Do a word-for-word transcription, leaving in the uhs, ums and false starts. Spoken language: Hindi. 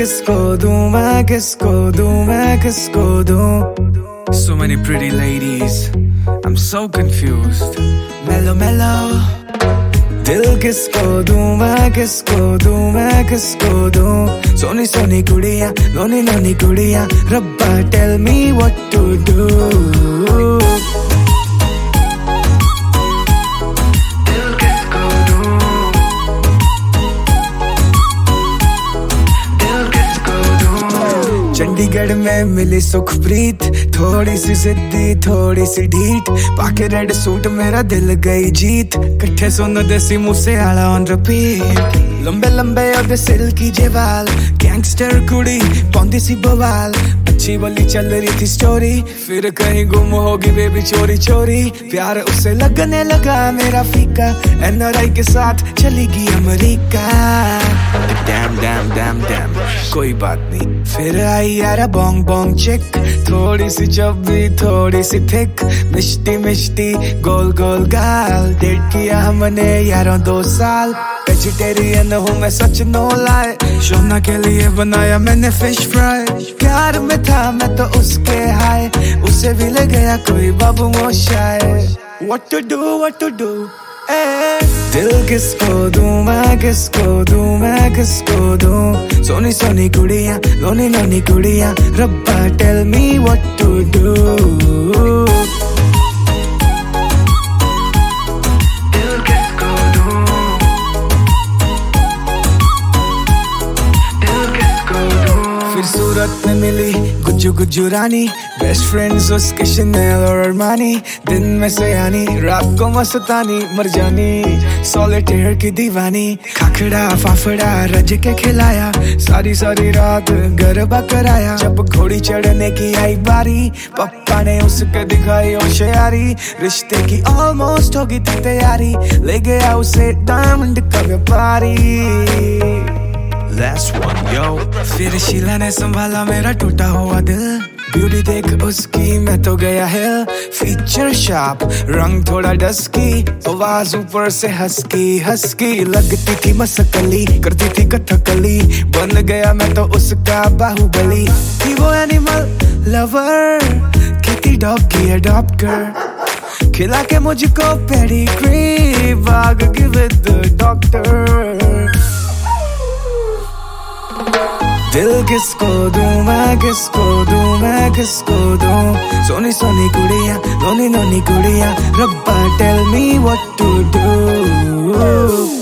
किसको दूं मैं, किसको दूं मैं, किसको दूं? So many pretty ladies, I'm so confused. Mellow mellow. दिल किसको दूं मैं, किसको दूं मैं, किसको दूं? सोनी सोनी कुड़ियां, लोनी लोनी कुड़ियां, रब्बा tell me what to do. Chandigarh में मिली सुखप्रीत, थोड़ी सी जिद्दी थोड़ी सी ढीठ, पाके रेड सूट मेरा दिल गई जीत, कट्ठे सुन देसी मूसे आला ऑन रिपीट, लंबे लंबे और सिल्की जे वाल, गैंगस्टर कुड़ी पौंदी सी बवाल, अच्छी वाली चल रही थी स्टोरी, फिर कहीं गुम होगी बेबी चोरी चोरी, प्यार उसे लगने लगा मेरा फीका, एनआरआई के साथ चली गई America. Damn damn damn damn कोई बात नहीं, फिर आई यारा बोंग बोंग चिक, थोड़ी सी चब्बी थोड़ी सी थिक, मिष्टी मिष्टी गोल गोल गाल, डेट किया हमने यारों दो साल, वेजिटेरियन हूँ मैं सच नो लाए, शोना के लिए बनाया मैंने फिश फ्राई, प्यार में था मैं तो उसके हाय, उसे भी ले गया कोई बाबू मोशाय। What to do, what to do? Eh? दिल किसको दूं मैं, किसको दूं मैं, किसको दूं? सोनी सोनी कुड़ियां, लोनी लोनी कुड़ियां, रब्बा tell me what to do. दिल किसको दूं, दिल किसको दूं? फिर सूरत में मिली गुज्जू गुज्जू रानी, बेस्ट फ्रेंड्स उसके शनेल और अरमानी, दिन में सयानी रात को मस्तानी मरजानी, सॉलिटेयर की दीवानी, खाखड़ा फाफड़ा रज के खिलाया, सारी सारी रात गरबा कराया, जब घोड़ी चढ़ने की आई बारी, पप्पा ने उसके दिखाई होशियारी, रिश्ते की ऑलमोस्ट होगी थी तैयारी, ले गया उसे डायमंड का व्यापारी। Last one, yo. फिर शीला ने संभाला मेरा टूटा हुआ दिल, ब्यूटी देख उसकी मैं तो गया हिल, फीचर शार्प रंग थोड़ा डस्की, आवाज ऊपर से हस्की हस्की, लगती थी मसकली करती थी कथकली, बन गया मैं तो उसका बाहुबली, थी वो एनिमल लवर, खेती डॉग की अडॉप्ट कर, खिला के मुझको पेडिग्री, भाग गिव इट द डॉक्टर। दिल किसको दूं मैं, किसको दूं मैं, किसको दूं? सोनी सोनी कुड़ियां, लोनी लोनी कुड़ियां, रब्बा tell me what to do.